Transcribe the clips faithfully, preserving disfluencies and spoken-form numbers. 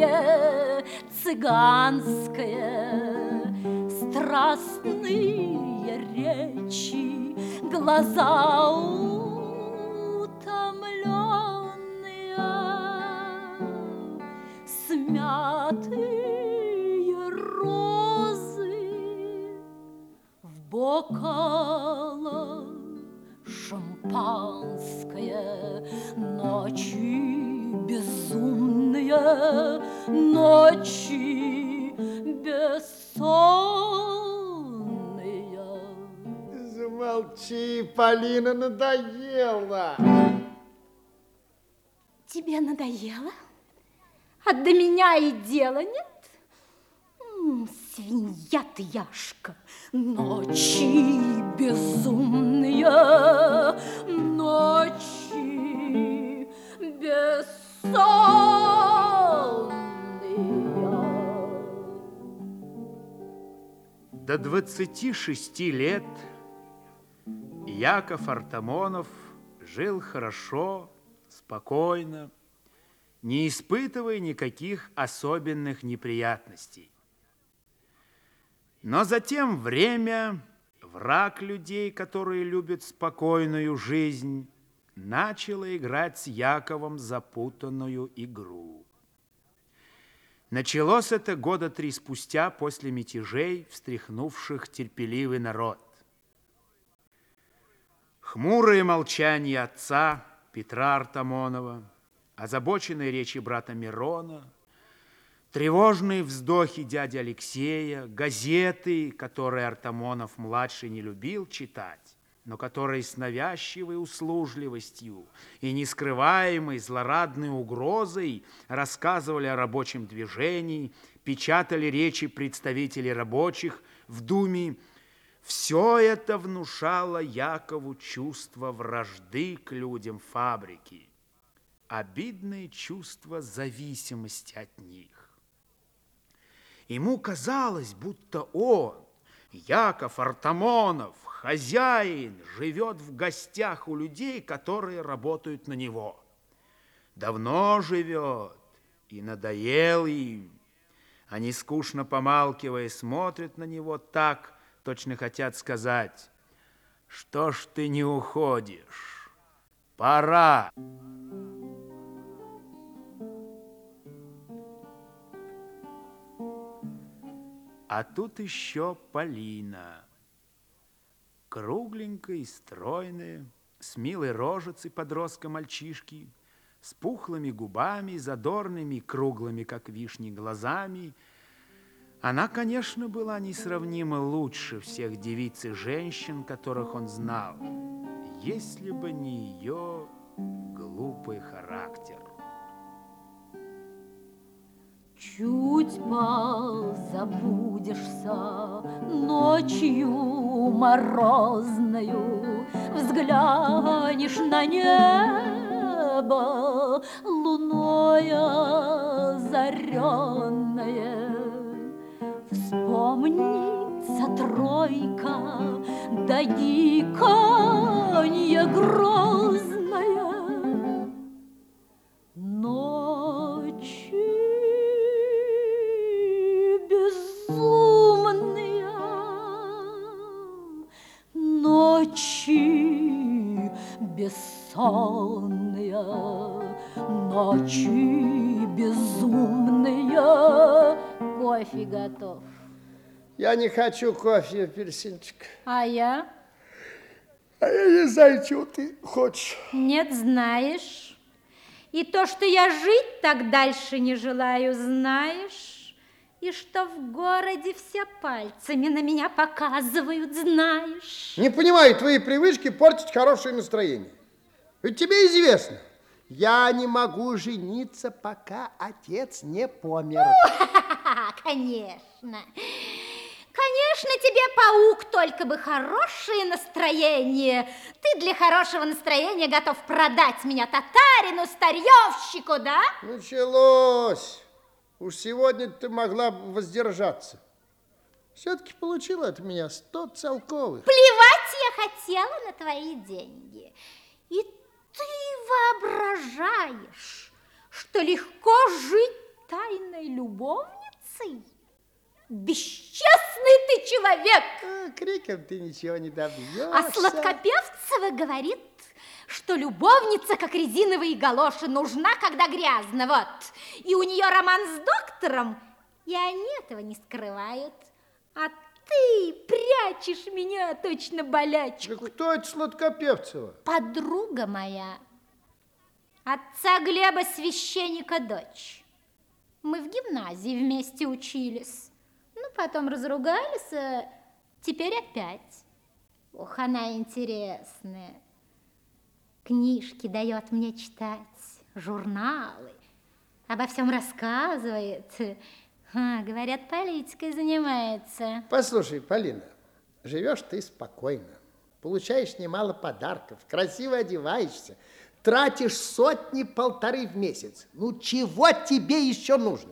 пение цыганское, страстные речи, глаза утомленные, смятые розы в бокалах, шампанское, ночи безумные, ночи бессонные. Замолчи, Полина, надоело. Тебе надоело? А до меня и дела нет? Свинья ты, Яшка, ночи безумные, ночи бессонные. До двадцати шести лет Яков Артамонов жил хорошо, спокойно, не испытывая никаких особенных неприятностей. Но затем время, враг людей, которые любят спокойную жизнь, начало играть с Яковом запутанную игру. Началось это года три спустя после мятежей, встряхнувших терпеливый народ. Хмурое молчание отца Петра Артамонова, озабоченные речи брата Мирона, тревожные вздохи дяди Алексея, газеты, которые Артамонов-младший не любил читать, но которые с навязчивой услужливостью и нескрываемой злорадной угрозой рассказывали о рабочем движении, печатали речи представителей рабочих в Думе. Все это внушало Якову чувство вражды к людям фабрики, обидное чувство зависимости от них. Ему казалось, будто он, Яков Артамонов, хозяин, живет в гостях у людей, которые работают на него. Давно живет и надоел им. Они, скучно помалкивая, смотрят на него так, точно хотят сказать: что ж ты не уходишь? Пора. А тут еще Полина, кругленькая и стройная, с милой рожицей подростка-мальчишки, с пухлыми губами, задорными и круглыми, как вишни, глазами. Она, конечно, была несравнимо лучше всех девиц и женщин, которых он знал, если бы не ее глупый характер. Чуть позабудешься ночью морозною, взглянешь на небо луною озаренное, вспомнится тройка, да гиканье грозное. Ночи безумные, ночи бессонные, ночи безумные. Кофе готов. Я не хочу кофе, апельсинчик. А я? А я не знаю, чего ты хочешь. Нет, знаешь. И то, что я жить так дальше не желаю, знаешь. И что в городе все пальцами на меня показывают, знаешь. Не понимаю твои привычки портить хорошее настроение. Ведь тебе известно, я не могу жениться, пока отец не помер. Конечно. Конечно, тебе, паук, только бы хорошее настроение. Ты для хорошего настроения готов продать меня татарину, старьевщику, да? Началось. Уж сегодня ты могла бы воздержаться. Все-таки получила от меня сто целковых. Плевать я хотела на твои деньги. И ты воображаешь, что легко жить тайной любовницей? Бесчестный ты человек! А, криком ты ничего не добьешься. А Сладкопевцева говорит, что любовница, как резиновые галоши, нужна, когда грязно, вот. И у нее роман с доктором, и они этого не скрывают. А ты прячешь меня, точно болячку. Да кто это Сладкопевцева? Подруга моя, отца Глеба священника дочь. Мы в гимназии вместе учились. Ну, потом разругались, а теперь опять. Ох, она интересная. Книжки дает мне читать, журналы, обо всем рассказывает. А, говорят, политикой занимается. Послушай, Полина, живешь ты спокойно, получаешь немало подарков, красиво одеваешься, тратишь сотни-полторы в месяц. Ну, чего тебе еще нужно?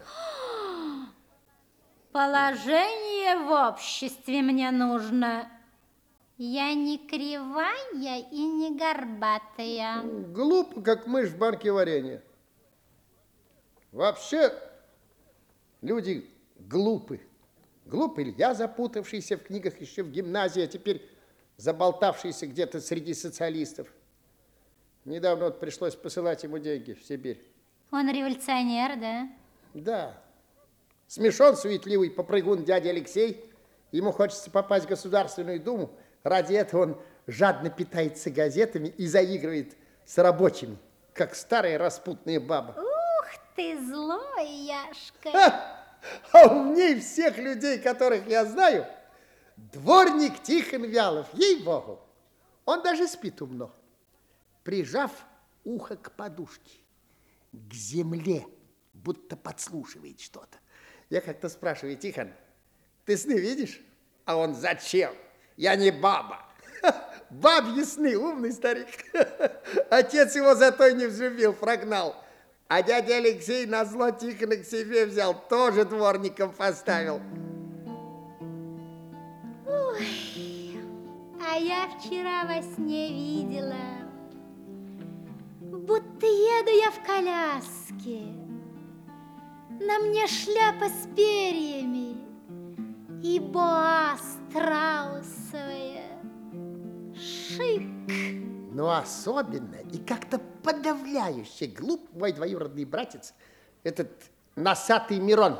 Положение в обществе мне нужно. Я не кривая и не горбатая. Глупо, как мышь в банке варенья. Вообще, люди глупы. Глупый Илья, запутавшийся в книгах еще в гимназии, а теперь заболтавшийся где-то среди социалистов. Недавно вот пришлось посылать ему деньги в Сибирь. Он революционер, да? Да. Смешон суетливый попрыгун дядя Алексей. Ему хочется попасть в Государственную Думу. Ради этого он жадно питается газетами и заигрывает с рабочими, как старая распутная баба. Ух ты, злой, Яшка. Ха! А умней всех людей, которых я знаю, дворник Тихон Вялов, ей-богу. Он даже спит умно, прижав ухо к подушке, к земле, будто подслушивает что-то. Я как-то спрашиваю: Тихон, ты сны видишь? А он: зачем? Я не баба. Бабьи сны, умный старик. Отец его зато не взлюбил, прогнал. А дядя Алексей назло Тихона к себе взял, тоже дворником поставил. Ой, а я вчера во сне видела, будто еду я в коляске. На мне шляпа с перьями и боа страусовая. Шик. Но особенно и как-то подавляюще глуп мой двоюродный братец, этот носатый Мирон.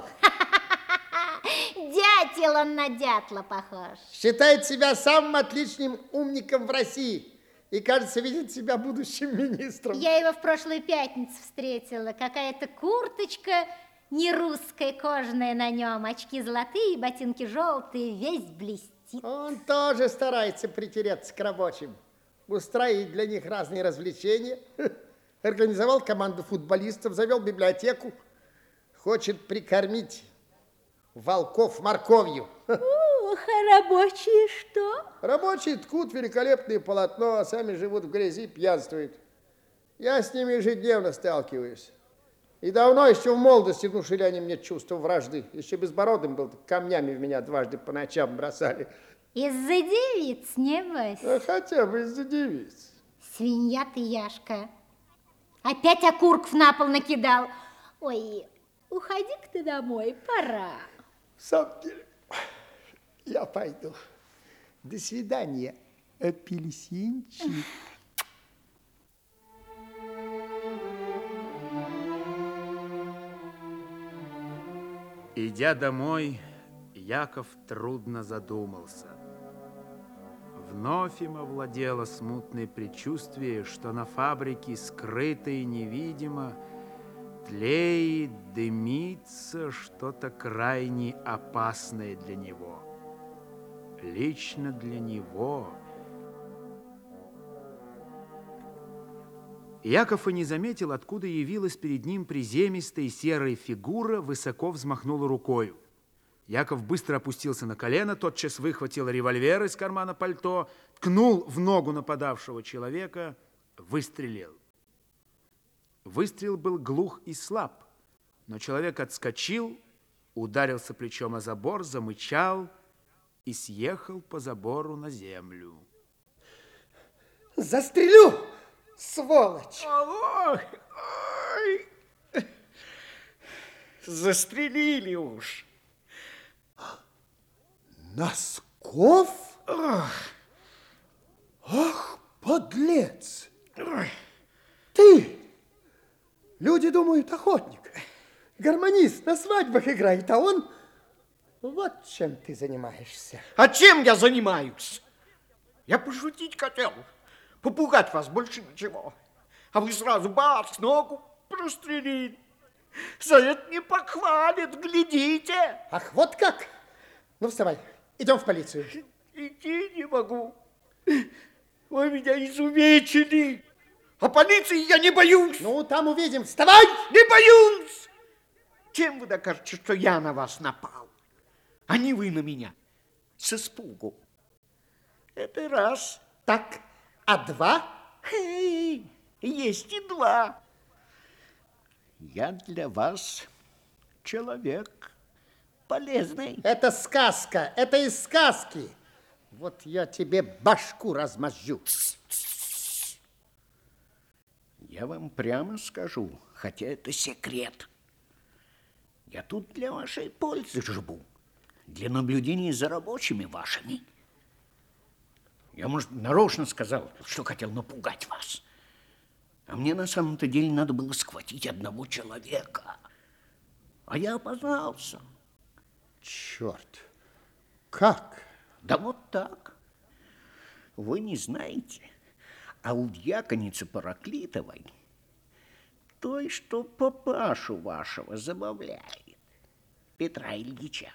Дятел он на дятла похож. Считает себя самым отличным умником в России и, кажется, видит себя будущим министром. Я его в прошлую пятницу встретила. Какая-то курточка не русская, кожаная на нем, очки золотые, ботинки желтые, весь блестит. Он тоже старается притереться к рабочим, устраивать для них разные развлечения. Организовал команду футболистов, завел библиотеку, хочет прикормить волков морковью. Ух, а рабочие что? Рабочие ткут великолепное полотно, а сами живут в грязи, пьянствуют. Я с ними ежедневно сталкиваюсь. И давно, еще в молодости, внушили они мне чувство вражды. Еще безбородым был, камнями в меня дважды по ночам бросали. Из-за девиц, небось? А хотя бы из-за девиц. Свинья ты, Яшка. Опять окурков на пол накидал. Ой, уходи-ка ты домой, пора. В самом деле, я пойду. До свидания, апельсинчик. Идя домой, Яков трудно задумался. Вновь им овладело смутное предчувствие, что на фабрике скрыто и невидимо тлеет, дымится что-то крайне опасное для него. Лично для него. Яков и не заметил, откуда явилась перед ним приземистая серая фигура, высоко взмахнула рукою. Яков быстро опустился на колено, тотчас выхватил револьвер из кармана пальто, ткнул в ногу нападавшего человека, выстрелил. Выстрел был глух и слаб, но человек отскочил, ударился плечом о забор, замычал и съехал по забору на землю. Застрелю, сволочь! Ой, ой. застрелили уж. Носков? Ох. Ах, подлец! Ой. Ты! Люди думают, охотник, гармонист на свадьбах играет, а он... Вот чем ты занимаешься. А чем я занимаюсь? Я пошутить хотел, попугать вас, больше ничего. А вы сразу бац, ногу прострелили. За это не похвалят, глядите. Ах, вот как? Ну, вставай, идем в полицию. Идти не могу. Вы меня изувечили. А полиции я не боюсь. Ну, там увидим. Вставай! Не боюсь. Чем вы докажете, что я на вас напал? А не вы на меня. С испугу. Это раз. Так, а два? Эй, есть и два. Я для вас человек полезный. Это сказка, это из сказки. Вот я тебе башку размозжу. Я вам прямо скажу, хотя это секрет. Я тут для вашей пользы живу, для наблюдения за рабочими вашими. Я, может, нарочно сказал, что хотел напугать вас. А мне на самом-то деле надо было схватить одного человека. А я опознался. Черт, как? Да вот так. Вы не знаете, а у дьяконицы Параклитовой, той, что папашу вашего забавляет, Петра Ильича,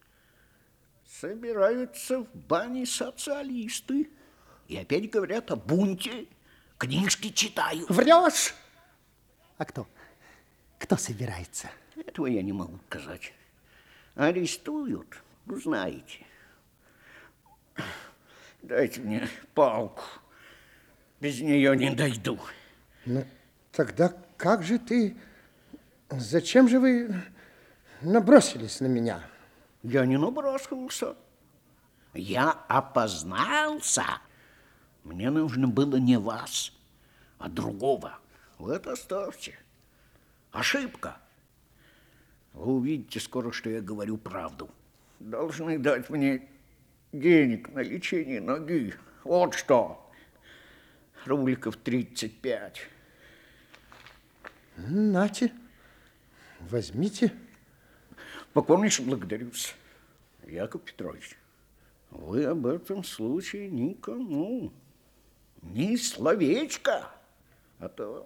собираются в бане социалисты и опять говорят о бунте, книжки читают. Врешь? А кто? Кто собирается? Этого я не могу сказать. Арестуют, ну, знаете. Дайте мне палку. Без нее не дойду. Ну, тогда как же ты... Зачем же вы набросились на меня? Я не набросился. Я опознался. Мне нужно было не вас, а другого. Вы это оставьте. Ошибка. Вы увидите скоро, что я говорю правду. Должны дать мне денег на лечение ноги. Вот что. Рубликов тридцать пять. Нате, возьмите. Покорнейше благодарюсь. Яков Петрович, вы об этом случае никому ни словечко, а то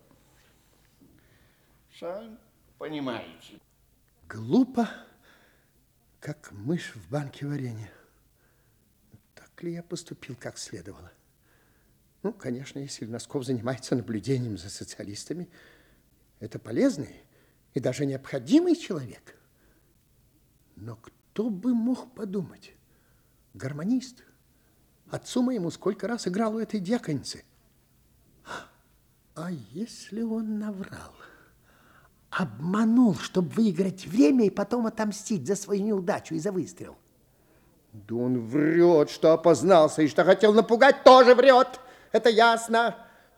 сами понимаете. Глупо, как мышь в банке варенья. Так ли я поступил, как следовало? Ну, конечно, если Носков занимается наблюдением за социалистами, это полезный и даже необходимый человек. Но кто бы мог подумать? Гармонист. Отцу моему сколько раз играл у этой дьяконицы. А если он наврал? Обманул, чтобы выиграть время и потом отомстить за свою неудачу и за выстрел? Да он врет, что опознался, и что хотел напугать, тоже врет. Это ясно.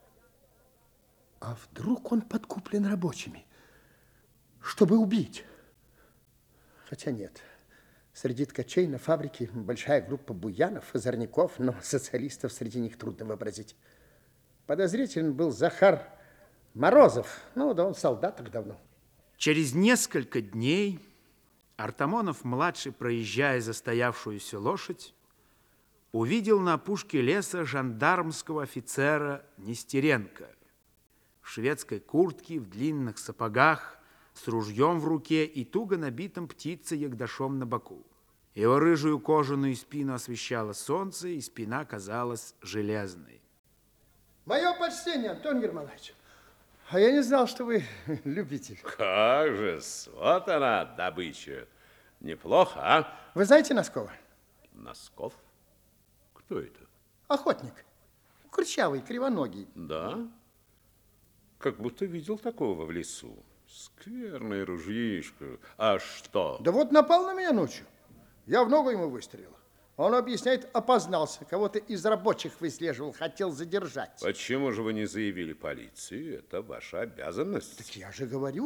А вдруг он подкуплен рабочими, чтобы убить? Хотя нет. Среди ткачей на фабрике большая группа буянов, озорников, но социалистов среди них трудно вообразить. Подозрителен был Захар Морозов. Ну, да он солдат так давно. Через несколько дней Артамонов-младший, проезжая застоявшуюся лошадь, увидел на опушке леса жандармского офицера Нестеренко в шведской куртке, в длинных сапогах, с ружьем в руке и туго набитым птицей ягдашом на боку. Его рыжую кожаную спину освещало солнце, и спина казалась железной. Мое почтение, Антон Германович. А я не знал, что вы любитель. Как же, вот она, добыча. Неплохо, а? Вы знаете Носкова? Носков? Кто это? Охотник. Курчавый, кривоногий. Да? Как будто видел такого в лесу. Скверное ружьишко. А что? Да вот напал на меня ночью. Я в ногу ему выстрелил. Он объясняет, опознался. Кого-то из рабочих выслеживал, хотел задержать. Почему же вы не заявили полиции? Это ваша обязанность. Так я же говорю,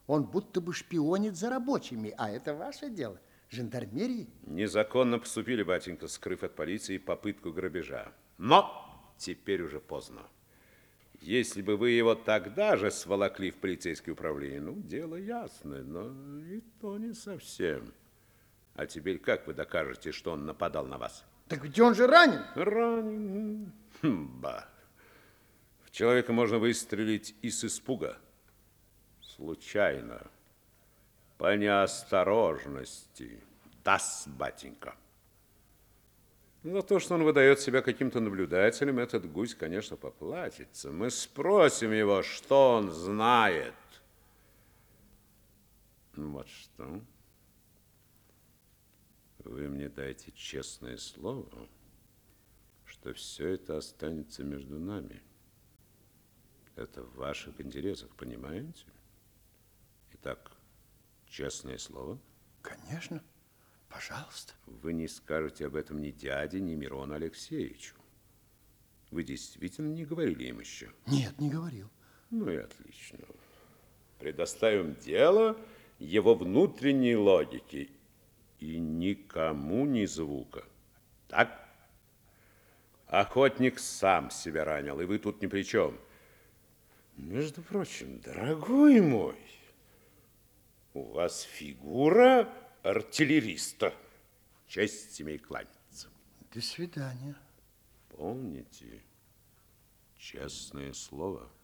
Он будто бы шпионит за рабочими, а это ваше дело, жандармерии. Незаконно поступили, батенька, скрыв от полиции попытку грабежа. Но теперь уже поздно. Если бы вы его тогда же сволокли в полицейское управление, ну, дело ясное, но и то не совсем. А теперь как вы докажете, что он нападал на вас? Так где он же ранен? Ранен. Хм, ба. В человека можно выстрелить и с испуга. Случайно. По неосторожности. Да-с, батенька. За то, что он выдает себя каким-то наблюдателем, этот гусь, конечно, поплатится. Мы спросим его, что он знает. Вот что. Вы мне дайте честное слово, что все это останется между нами. Это в ваших интересах, понимаете? Итак, честное слово. Конечно, пожалуйста. Вы не скажете об этом ни дяде, ни Мирону Алексеевичу. Вы действительно не говорили им еще? Нет, не говорил. Ну и отлично. Предоставим дело его внутренней логике. И никому ни звука. Так? Охотник сам себя ранил, и вы тут ни при чем. Между прочим, дорогой мой, у вас фигура артиллериста. Честь имей кланяться. До свидания. Помните, честное слово.